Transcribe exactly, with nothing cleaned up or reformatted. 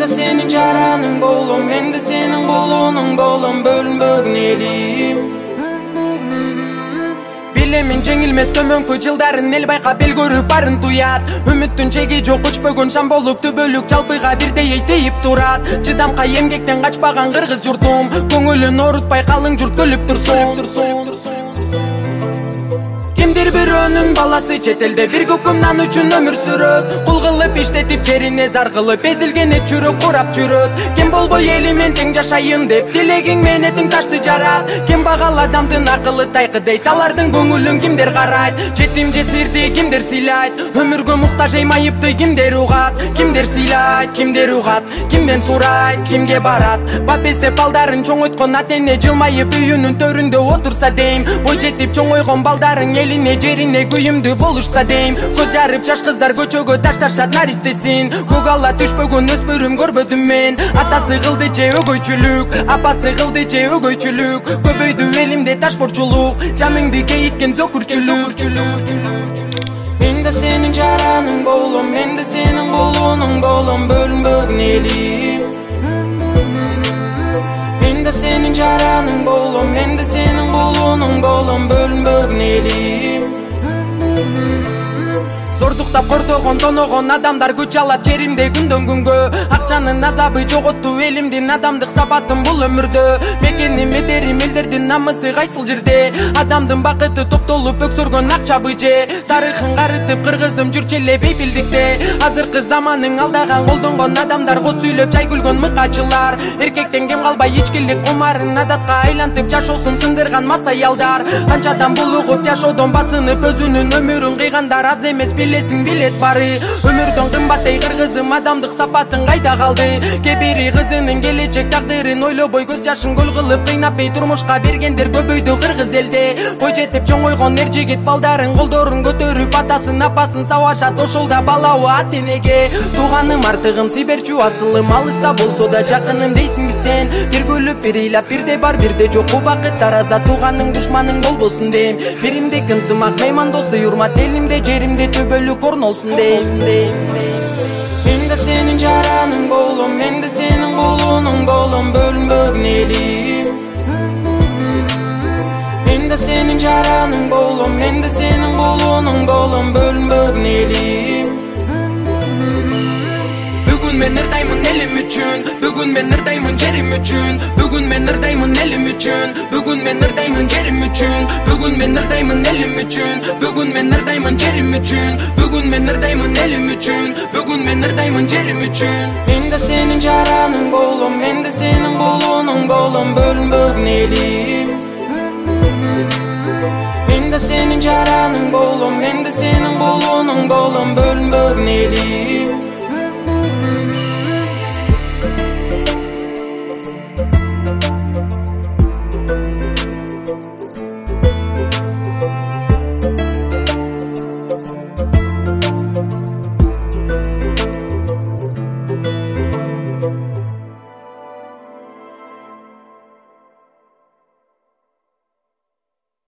senin jaranın bolum, men de senin bolunun bolum, bölünbөгүн элим. Bilemin жеңилмес төмөнкү жылдарын эл байкап эл көрүп барын туят. Үмүттүн чеги жок өчпөгөн шам болуп түбөлүк жалпыга бирдей эйтейип турат. Чыдамка эмгектен качпаган кыргыз журтум, көңүлүн орутпай калың журт көлүп турсун. Kimdir birönün balası çetelde bir көкөмнан үчүн ömür сүрөт. Кул кылып иштетип жерине зар кылып эзилген эт жүрөк курап жүрөт. Ким болбой элимен тең жашайын деп тилегиң менен ташты жарат. Ким багал адамдын акылы тайкыдейт, алардын көңүлүн кимдер карайт? Жетим жесирди кимдер сыйлайт? Өмүргө муктаж эй майыпты кимдер угат? Кимдер сыйлайт, кимдер угат? Кимден сурайт, кимге барат? Бапесте балдарын чоңойткон ата эне жылмайып үйүнүн төрүндө отурса дейм. Бой жетип чоңойгон балдарың элине жерине күйүмдүү болушса дейм. Көз жарып жаш кыздар көчөгө ташташат наристесин. Көк ала түшпөгөн өспүрүм көрбөдүм мен. Атасы кылды же өгөйчүлүк, апасы кылды же өгөйчүлүк. Көбөйдү элимде ташборчулук, жаныңды кейиткен зөкүрчүлүк. Мен де senin jaranın bolum, men de senin bolunun bolum, bölünbөгүн элим. Men de senin jaranın bolum, men de senin bolunun bolum, bölünbөгүн элим. Зордуктап кортогон тоногон адамдар күч алат жеримде күндөн күнгө. Акчанын азабы жоготту элимдин адамдык сапатын бул өмүрдө. Мекеним метерим элдердин намысы кайсыл жерде? Адамдын бакыты топтолуп өксөргөн акчабы же? Тарыхын карытып кыргызым жүрчү эле бейпилдикте. Азыркы заманын алдаган колдонгон адамдар го сүйлөп жай күлгөн мыкачылар. Эркектен кем калбай ичкилик кумарын адатка айлантып жашоосун сындырган мас аялдар. Канчадан булугуп жашоодон басынып өзүнүн өмүрүн кыйгандар аз эмес билесиң билет бары. Өмүрдөн кымбат эй кыргызым, адамдык сапатын кайда калды? Кебири кызынын келечек тагдырын ойлобой көз жашын көл кылып кыйнап эй турмушка бергендер көбөйдү кыргыз элде. Бой жетип чоңойгон эр жигит балдарын колдорун көтөрүп атасын апасын сабашат, ошол да балабы ата энеге. Тууганым артыгым сыйберчү асылым, алыста болсо да жакыным дейсиңби сен? Бир күлүп бир ыйлап бирде бар бирде жок, бул бакыт тараза тууганың душманың болбосун дейм. Биримде ынтымак меймандосы урмат, элимде жеримде төбөлүк орун olsun deyim. Men de senin jaranın bolum, men de senin bolunun bolum, bölünbөгүн элим. Men de senin jaranın bolum, men de senin bolunun bolum, bölünbөгүн элим. Бүгүн мен ырдаймын элим үчүн, бүгүн мен ырдаймын жерим үчүн. Бүгүн мен ырдаймын элим үчүн, бүгүн мен ырдаймын жерим үчүн. Бүгүн мен ырдаймын элим үчүн, бүгүн мен ырдаймын жерим үчүн. Бүгүн мен ырдаймын элим үчүн, бүгүн мен ырдаймын жерим үчүн. Men de senin jaranın bolum, men de senin bolunun bolum, bölünbөгүн элим. Men de senin jaranın bolum, men de